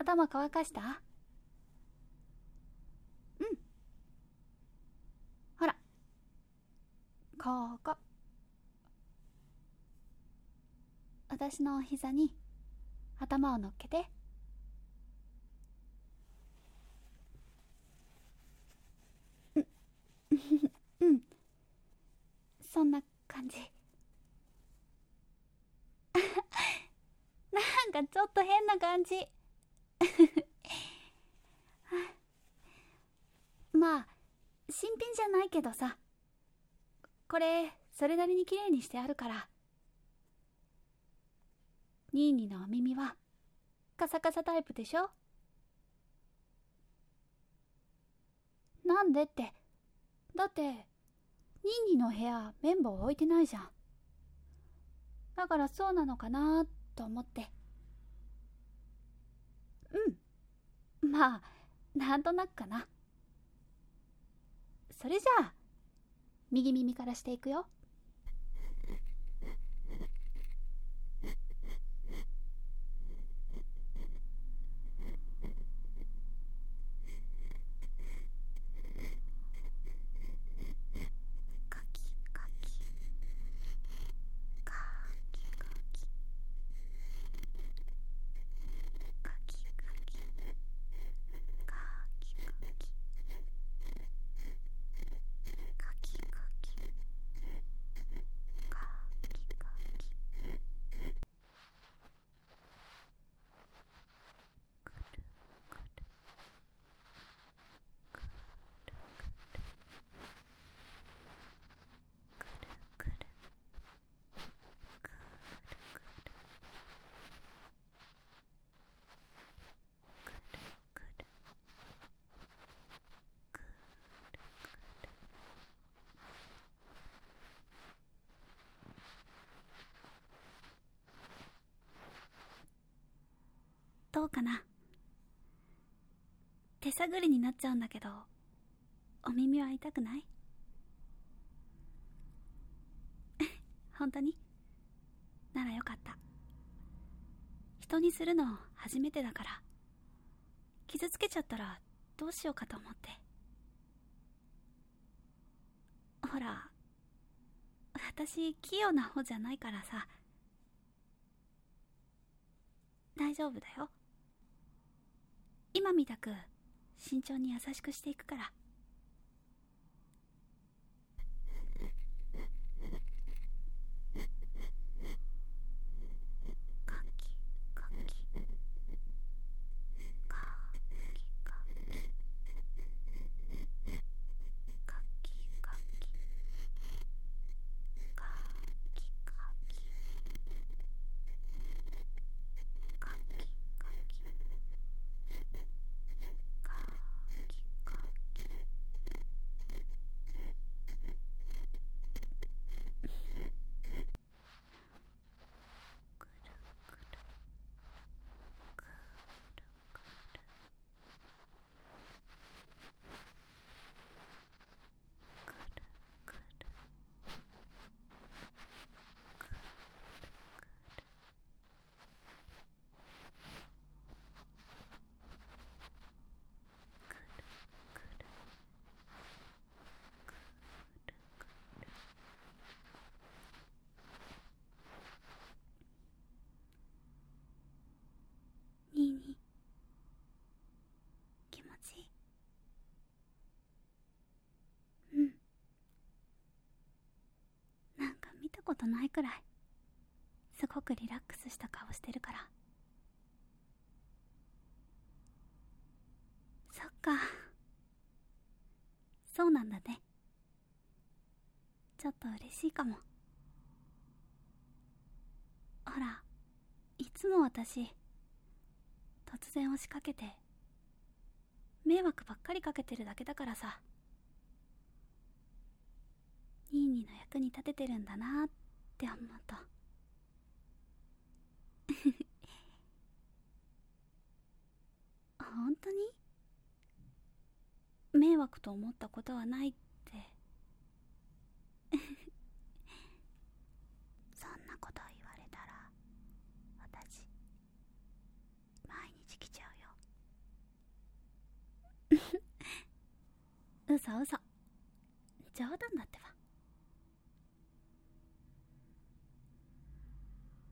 頭乾かした？うん。ほら、ここ。私のお膝に頭を乗っけて。うん、そんな感じ。なんかちょっと変な感じ。まあ新品じゃないけどさ、これそれなりに綺麗にしてあるから。ニーニーのお耳はカサカサタイプでしょ？なんでって、だってニーニーの部屋綿棒置いてないじゃん。だからそうなのかなと思って。うん、まあなんとなくかな。それじゃあ右耳からしていくよ。カキカキカキカキカキカキカキカキカキカキカキカキ。どうかな。手探りになっちゃうんだけど、お耳は痛くない？本当に？ならよかった。人にするの初めてだから、傷つけちゃったらどうしようかと思って。ほら、私器用な方じゃないからさ。大丈夫だよ。今みたく慎重に優しくしていくから。カキカキカキカキカキカキカキカキカキカキカキカキ。ニーニー、気持ちいい？うん。なんか見たことないくらいすごくリラックスした顔してるから。そっか、そうなんだね。ちょっと嬉しいかも。ほら、いつも私突然押しかけて迷惑ばっかりかけてるだけだからさ。ニーニーの役に立ててるんだなって思うと本当に迷惑と思ったことはないってそんなこと言われたら私毎日来ちゃうよ。 嘘嘘、冗談だってば。